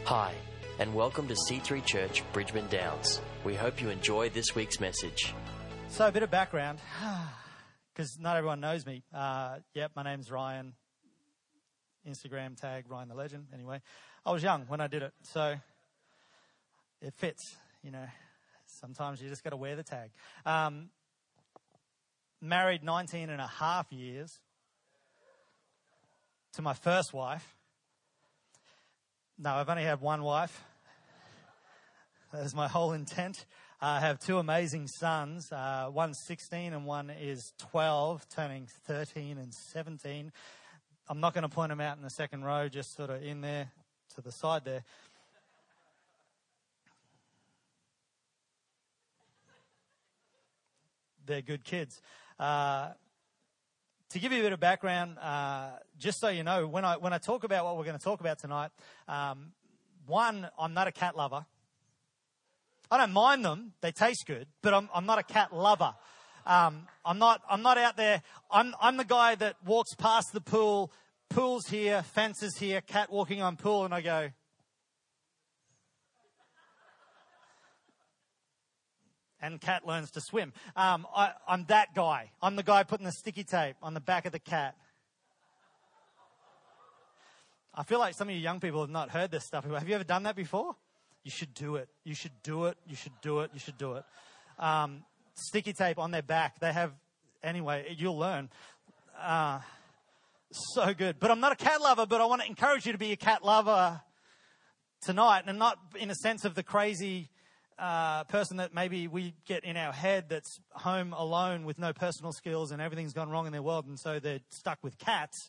Hi, and welcome to C3 Church, Bridgeman Downs. We hope you enjoy this week's message. So a bit of background, because not everyone knows me. My name's Ryan. Instagram tag, Ryan the Legend. Anyway, I was young when I did it, so it fits, you know. Sometimes you just got to wear the tag. Married 19 and a half years to my first wife. No, I've only had one wife. That is my whole intent. I have two amazing sons. One's 16 and one is 12, turning 13 and 17. I'm not going to point them out in the second row, just sort of in there to the side there. They're good kids. To give you a bit of background, just so you know, when I talk about what we're going to talk about tonight, one, I'm not a cat lover. I don't mind them; they taste good, but I'm not a cat lover. I'm not out there. I'm the guy that walks past the pool, pool's here, fences here, cat walking on pool, and I go, and cat learns to swim. I'm that guy. I'm the guy putting the sticky tape on the back of the cat. I feel like some of you young people have not heard this stuff. Have you ever done that before? You should do it. You should do it. You should do it. You should do it. Sticky tape on their back. They have, anyway, you'll learn. So good. But I'm not a cat lover, but I want to encourage you to be a cat lover tonight, and not in a sense of the crazy person that maybe we get in our head that's home alone with no personal skills and everything's gone wrong in their world, and so they're stuck with cats.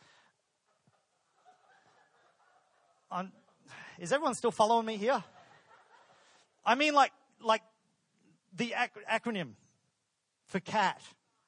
Is everyone still following me here? I mean, like the acronym for cat.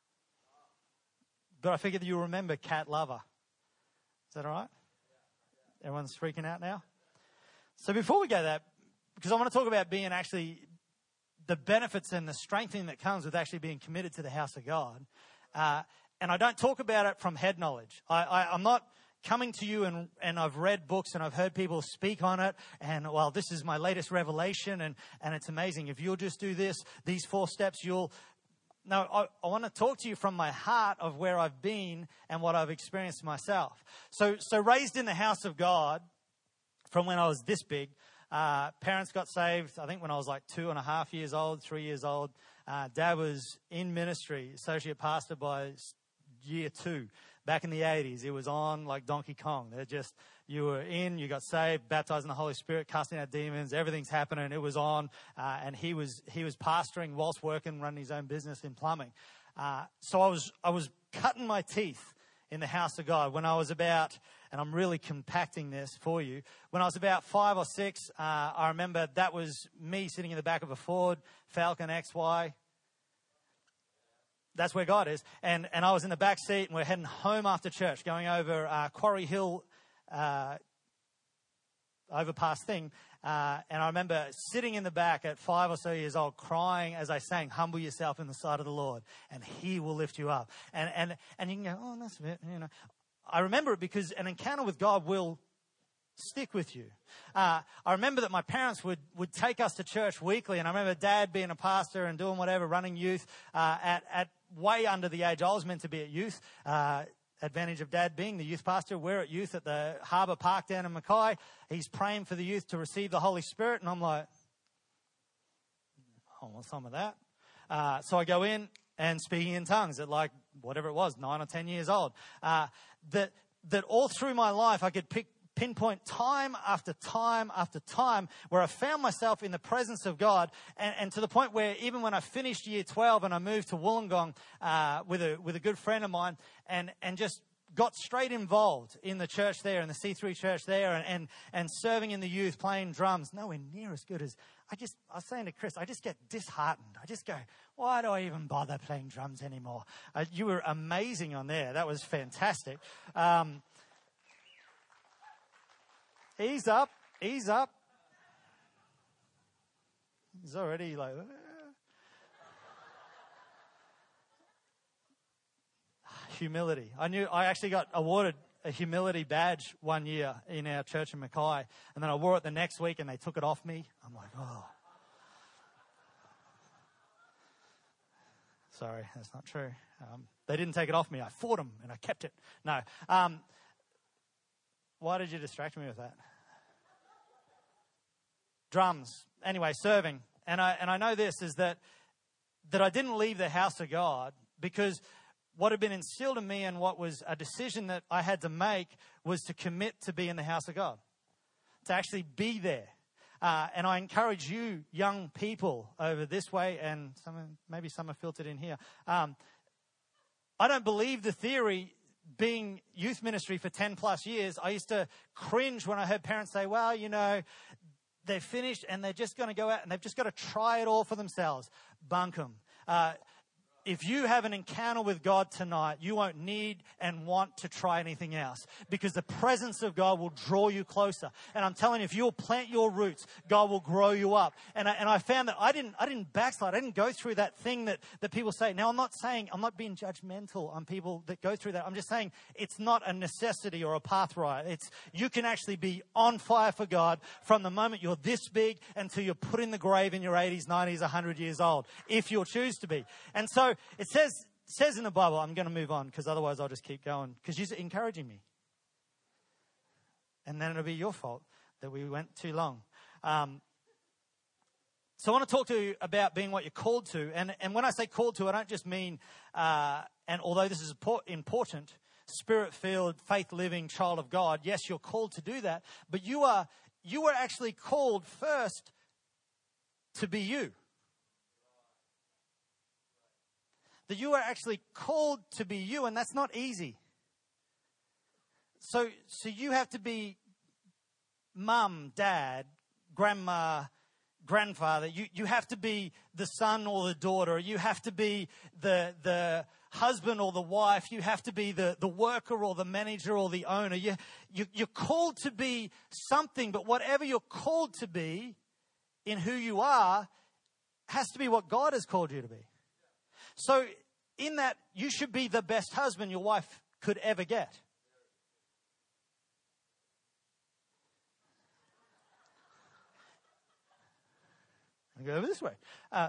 But I figured you'll remember cat lover. Is that all right? Everyone's freaking out now? So before we go that, because I want to talk about being actually the benefits and the strengthening that comes with actually being committed to the house of God. And I don't talk about it from head knowledge. I'm not coming to you and I've read books and I've heard people speak on it. And, well, this is my latest revelation and it's amazing. If you'll just do this, these 4 steps, you'll... No, I want to talk to you from my heart of where I've been and what I've experienced myself. So raised in the house of God from when I was this big. Parents got saved, I think, when I was like 2.5 years old, 3 years old. Dad was in ministry, associate pastor by year 2. Back in the 80s, it was on like Donkey Kong. You were in, you got saved, baptized in the Holy Spirit, casting out demons, everything's happening. It was on, and he was pastoring whilst working, running his own business in plumbing. So I was cutting my teeth in the house of God when I was about, and I'm really compacting this for you, when I was about 5 or 6, I remember that was me sitting in the back of a Ford Falcon XY. That's where God is. And I was in the back seat and we're heading home after church, going over Quarry Hill overpass thing. And I remember sitting in the back at 5 or so years old, crying as I sang, "Humble yourself in the sight of the Lord, and He will lift you up." And you can go, "Oh, that's a bit, you know." I remember it because an encounter with God will stick with you. I remember that my parents would take us to church weekly, and I remember Dad being a pastor and doing whatever, running youth at way under the age I was meant to be at youth. Advantage of Dad being the youth pastor. We're at youth at the Harbour Park down in Mackay. He's praying for the youth to receive the Holy Spirit, and I'm like, I want some of that. So I go in and speaking in tongues at like whatever it was, 9 or 10 years old. That all through my life I could pinpoint time after time after time where I found myself in the presence of God, and to the point where even when I finished year 12 and I moved to Wollongong with a good friend of mine and just got straight involved in the church there, in the C3 church there, and serving in the youth, playing drums, nowhere near as good as I was saying to Chris, I just get disheartened. I just go, why do I even bother playing drums anymore? You were amazing on there. That was fantastic. Ease up. He's already like... Humility. I actually got awarded a humility badge one year in our church in Mackay, and then I wore it the next week and they took it off me. I'm like, oh. Sorry, that's not true. They didn't take it off me. I fought them and I kept it. No. Why did you distract me with that? Drums. Anyway, serving. And I know this is that I didn't leave the house of God because what had been instilled in me and what was a decision that I had to make was to commit to be in the house of God, to actually be there. And I encourage you, young people, over this way, and maybe some are filtered in here. I don't believe the theory, being youth ministry for 10 plus years. I used to cringe when I heard parents say, well, you know, they're finished and they're just going to go out and they've just got to try it all for themselves. Bunk them. If you have an encounter with God tonight, you won't need and want to try anything else because the presence of God will draw you closer. And I'm telling you, if you'll plant your roots, God will grow you up. And I found that I didn't backslide. I didn't go through that thing that people say. Now, I'm not being judgmental on people that go through that. I'm just saying it's not a necessity or a pathway. You can actually be on fire for God from the moment you're this big until you're put in the grave in your 80s, 90s, 100 years old, if you'll choose to be. And so it says in the Bible, I'm going to move on because otherwise I'll just keep going because you're encouraging me. And then it'll be your fault that we went too long. So I want to talk to you about being what you're called to. And when I say called to, I don't just mean, and although this is important, spirit-filled, faith-living child of God. Yes, you're called to do that. But you are actually called first to be you. That you are actually called to be you, and that's not easy. So you have to be mum, dad, grandma, grandfather. You have to be the son or the daughter. You have to be the husband or the wife. You have to be the worker or the manager or the owner. You're called to be something, but whatever you're called to be in who you are has to be what God has called you to be. So in that, you should be the best husband your wife could ever get. I'll go over this way.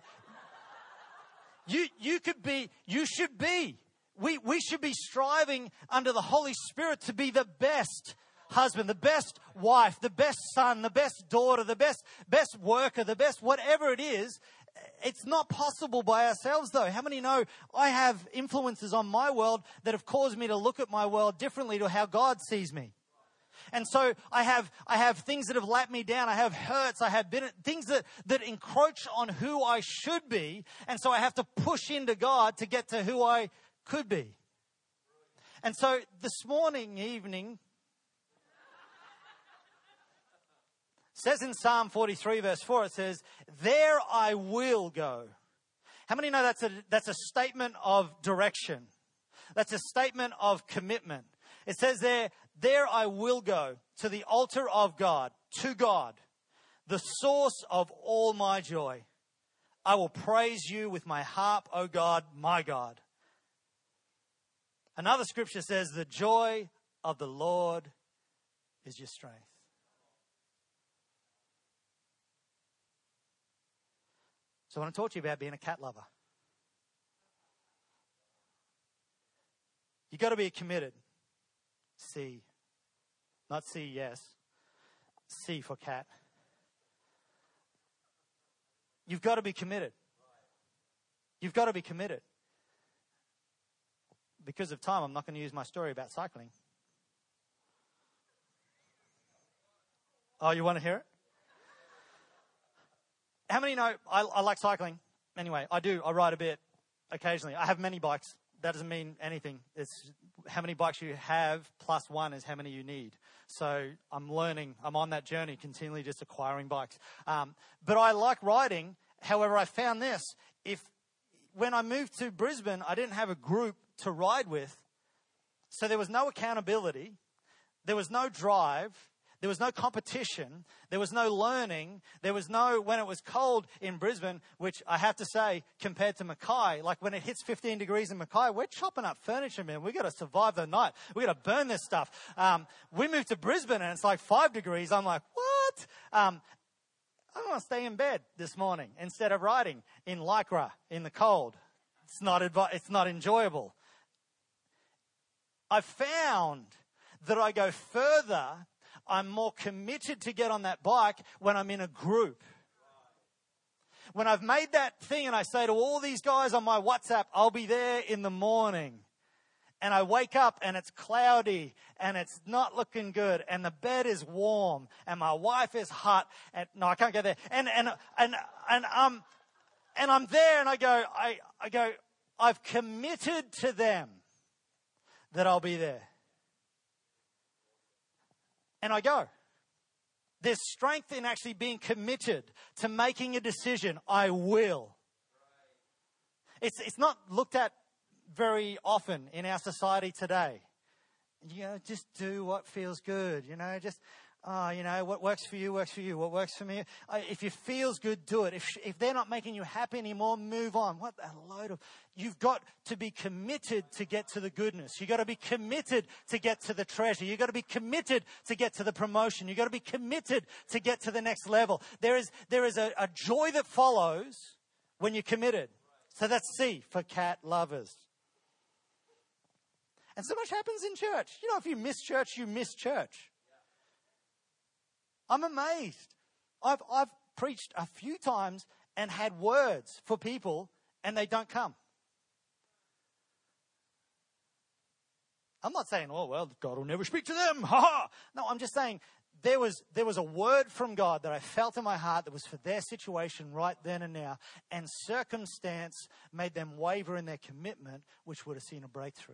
You should be. We should be striving under the Holy Spirit to be the best husband, the best wife, the best son, the best daughter, the best worker, the best whatever it is. It's not possible by ourselves, though. How many know I have influences on my world that have caused me to look at my world differently to how God sees me? And so I have things that have let me down. I have hurts. I have things that encroach on who I should be. And so I have to push into God to get to who I could be. And so this evening, says in Psalm 43 verse 4, it says, there I will go. How many know that's a statement of direction? That's a statement of commitment. It says there I will go to the altar of God, to God, the source of all my joy. I will praise you with my harp, O God, my God. Another scripture says, the joy of the Lord is your strength. So I want to talk to you about being a cat lover. You've got to be committed. C. Not C, yes. C for cat. You've got to be committed. You've got to be committed. Because of time, I'm not going to use my story about cycling. Oh, you want to hear it? How many know I like cycling? Anyway, I do. I ride a bit occasionally. I have many bikes. That doesn't mean anything. It's how many bikes you have plus one is how many you need. So I'm learning. I'm on that journey, continually just acquiring bikes. But I like riding. However, I found this. When I moved to Brisbane, I didn't have a group to ride with. So there was no accountability. There was no drive. There was no competition. There was no learning. There was no, when it was cold in Brisbane, which I have to say, compared to Mackay, like when it hits 15 degrees in Mackay, we're chopping up furniture, man. We got to survive the night. We got to burn this stuff. We moved to Brisbane and it's like 5 degrees. I'm like, what? I want to stay in bed this morning instead of riding in Lycra in the cold. It's not enjoyable. I found that I go further. I'm more committed to get on that bike when I'm in a group. When I've made that thing and I say to all these guys on my WhatsApp, I'll be there in the morning. And I wake up and it's cloudy and it's not looking good and the bed is warm and my wife is hot and no, I can't go there. And I'm there and I go, I've committed to them that I'll be there. And I go. There's strength in actually being committed to making a decision. I will. It's not looked at very often in our society today. Just do what feels good. What works for you works for you. What works for me, if it feels good, do it. If they're not making you happy anymore, move on. What a load of... You've got to be committed to get to the goodness. You've got to be committed to get to the treasure. You've got to be committed to get to the promotion. You've got to be committed to get to the next level. There is a joy that follows when you're committed. So that's C for cat lovers. And so much happens in church. If you miss church, you miss church. I'm amazed. I've preached a few times and had words for people and they don't come. I'm not saying, oh, well, God will never speak to them. Ha ha. No, I'm just saying there was a word from God that I felt in my heart that was for their situation right then and now. And circumstance made them waver in their commitment, which would have seen a breakthrough.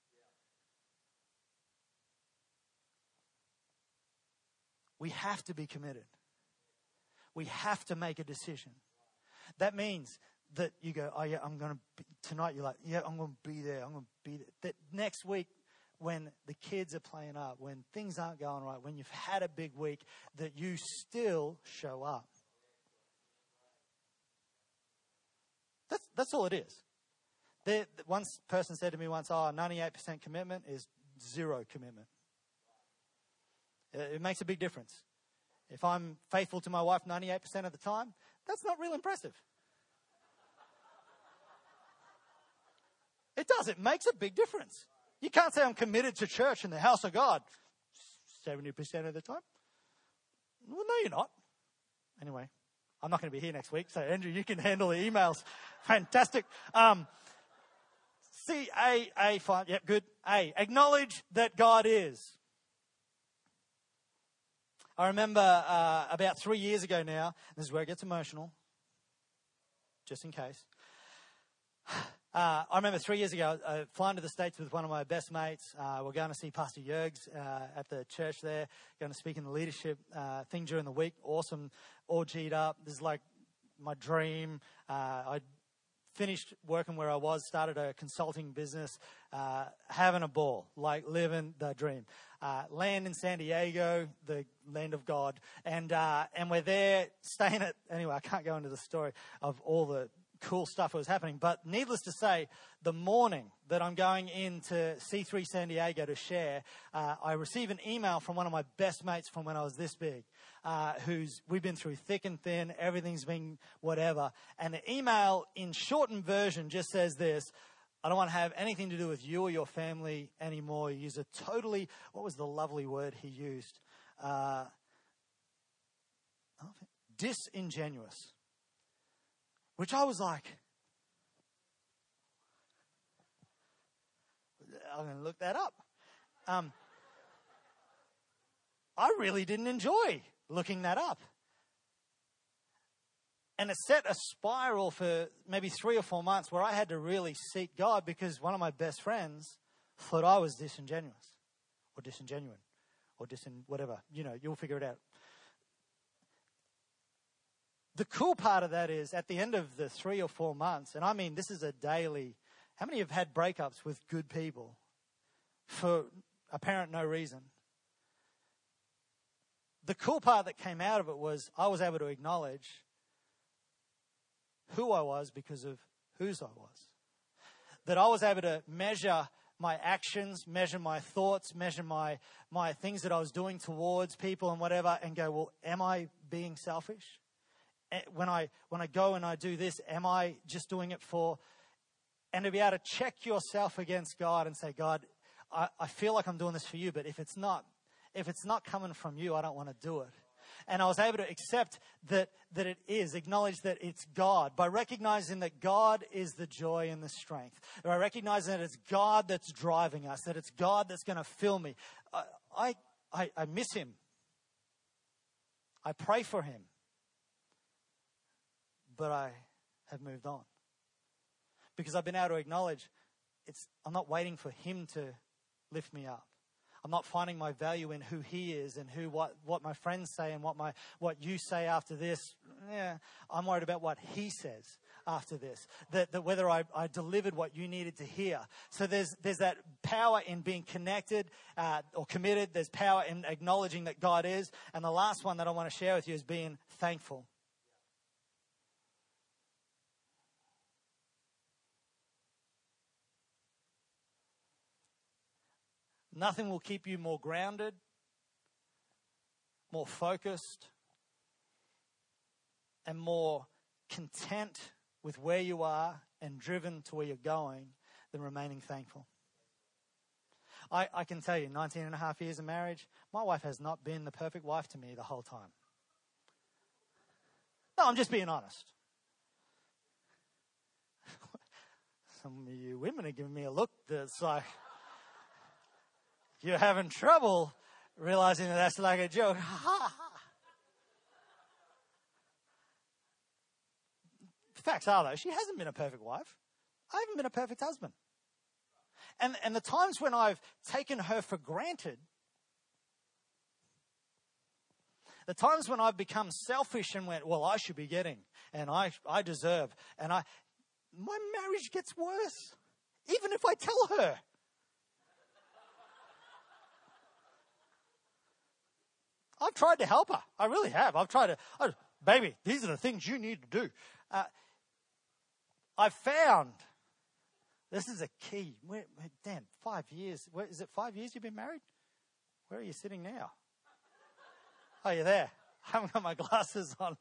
We have to be committed. We have to make a decision. That means that you go, oh yeah, I'm going to be, tonight you're like, yeah, I'm going to be there. I'm going to be there. That next week when the kids are playing up, when things aren't going right, when you've had a big week, that you still show up. That's all it is. One person said to me once, 98% commitment is zero commitment. It makes a big difference. If I'm faithful to my wife 98% of the time, that's not real impressive. It does. It makes a big difference. You can't say I'm committed to church and the house of God 70% of the time. Well, no, you're not. Anyway, I'm not going to be here next week, so Andrew, you can handle the emails. Fantastic. C, A, fine. Yep, good. A, acknowledge that God is. I remember about 3 years ago now, this is where it gets emotional, just in case. I remember 3 years ago, flying to the States with one of my best mates. We're going to see Pastor Jurgs at the church there, going to speak in the leadership thing during the week. Awesome, all G'd up. This is like my dream. I finished working where I was, started a consulting business, having a ball, like living the dream. Land in San Diego, the land of God, and we're there staying at, anyway, I can't go into the story of all the cool stuff that was happening, but needless to say, the morning that I'm going into C3 San Diego to share, I receive an email from one of my best mates from when I was this big, we've been through thick and thin, everything's been whatever, and the email in shortened version just says this: I don't want to have anything to do with you or your family anymore. He used a totally, what was the lovely word he used? Disingenuous. Which I was like, I'm going to look that up. I really didn't enjoy looking that up. And it set a spiral for maybe 3 or 4 months where I had to really seek God because one of my best friends thought I was disingenuous or disingenuine or whatever. You'll figure it out. The cool part of that is at the end of the 3 or 4 months, and I mean, this is a daily, how many have had breakups with good people for apparent no reason? the cool part that came out of it was I was able to acknowledge who I was because of whose I was. That I was able to measure my actions, measure my thoughts, measure my things that I was doing towards people and whatever, and go, well, am I being selfish? When I go and I do this, am I just doing it for... And to be able to check yourself against God and say, God, I feel like I'm doing this for you, but if it's not coming from you, I don't want to do it. And I was able to accept that it is, acknowledge that it's God, by recognizing that God is the joy and the strength. By recognizing that it's God that's driving us, that it's God that's going to fill me. I miss him. I pray for him. But I have moved on. Because I've been able to acknowledge I'm not waiting for him to lift me up. I'm not finding my value in who he is and what my friends say and what you say after this. Yeah, I'm worried about what he says after this. That whether I delivered what you needed to hear. So there's that power in being connected or committed. There's power in acknowledging that God is. And the last one that I want to share with you is being thankful. Nothing will keep you more grounded, more focused, and more content with where you are and driven to where you're going than remaining thankful. I can tell you, 19 and a half years of marriage, my wife has not been the perfect wife to me the whole time. No, I'm just being honest. Some of you women are giving me a look that's like... You're having trouble realizing that that's like a joke. Facts are, though, she hasn't been a perfect wife. I haven't been a perfect husband. And the times when I've taken her for granted, the times when I've become selfish and went, well, I should be getting, and I deserve, and my marriage gets worse, even if I tell her. I've tried to help her. I really have. I've tried to, baby, these are the things you need to do. I've found, this is a key. Dan, 5 years. Is it 5 years you've been married? Where are you sitting now? Oh, you're there. I haven't got my glasses on.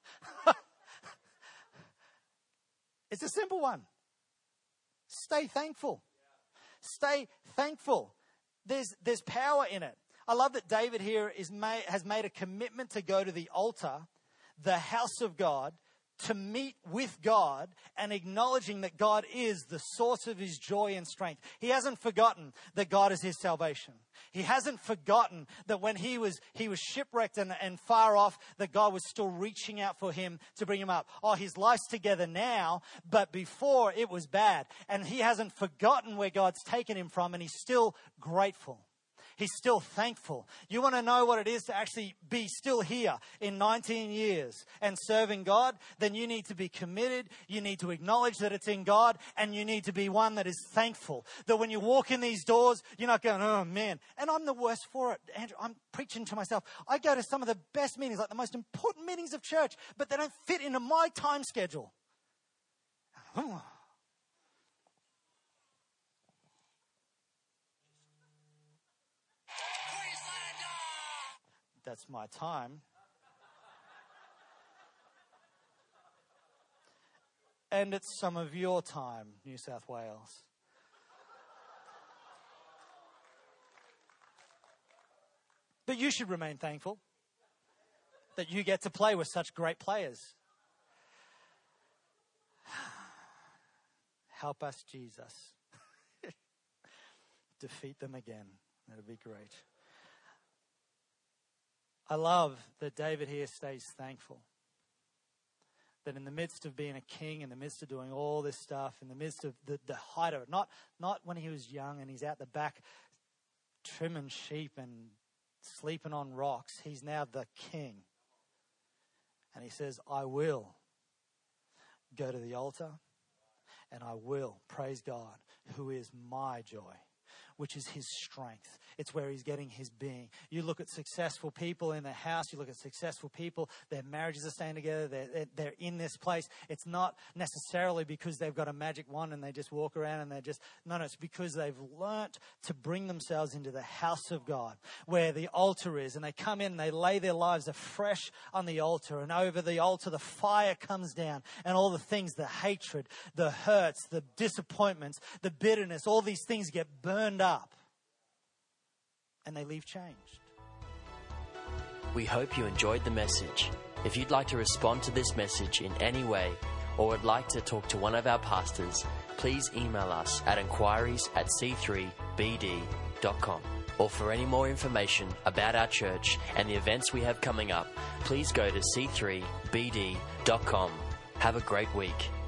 It's a simple one. Stay thankful. Stay thankful. There's power in it. I love that David here has made a commitment to go to the altar, the house of God, to meet with God and acknowledging that God is the source of his joy and strength. He hasn't forgotten that God is his salvation. He hasn't forgotten that when he was shipwrecked and far off, that God was still reaching out for him to bring him up. Oh, his life's together now, but before it was bad. And he hasn't forgotten where God's taken him from, and he's still grateful. He's still thankful. You want to know what it is to actually be still here in 19 years and serving God? Then you need to be committed. You need to acknowledge that it's in God, and you need to be one that is thankful. That when you walk in these doors, you're not going, oh man. And I'm the worst for it, Andrew. I'm preaching to myself. I go to some of the best meetings, like the most important meetings of church, but they don't fit into my time schedule. That's my time. And it's some of your time, New South Wales. But you should remain thankful that you get to play with such great players. Help us, Jesus. Defeat them again. That'd be great. I love that David here stays thankful. That in the midst of being a king, in the midst of doing all this stuff, in the midst of the height of it, not when he was young and he's out the back trimming sheep and sleeping on rocks. He's now the king. And he says, I will go to the altar and I will praise God, who is my joy. which is his strength. It's where he's getting his being. You look at successful people in their house, you look at successful people, their marriages are staying together, they're in this place. It's not necessarily because they've got a magic wand and they just walk around and no, it's because they've learnt to bring themselves into the house of God, where the altar is, and they come in and they lay their lives afresh on the altar, and over the altar the fire comes down, and all the things, the hatred, the hurts, the disappointments, the bitterness, all these things get burned up. And they leave changed. We hope you enjoyed the message. If you'd like to respond to this message in any way, or would like to talk to one of our pastors, please email us at inquiries@c3bd.com. Or for any more information about our church and the events we have coming up, please go to c3bd.com. Have a great week.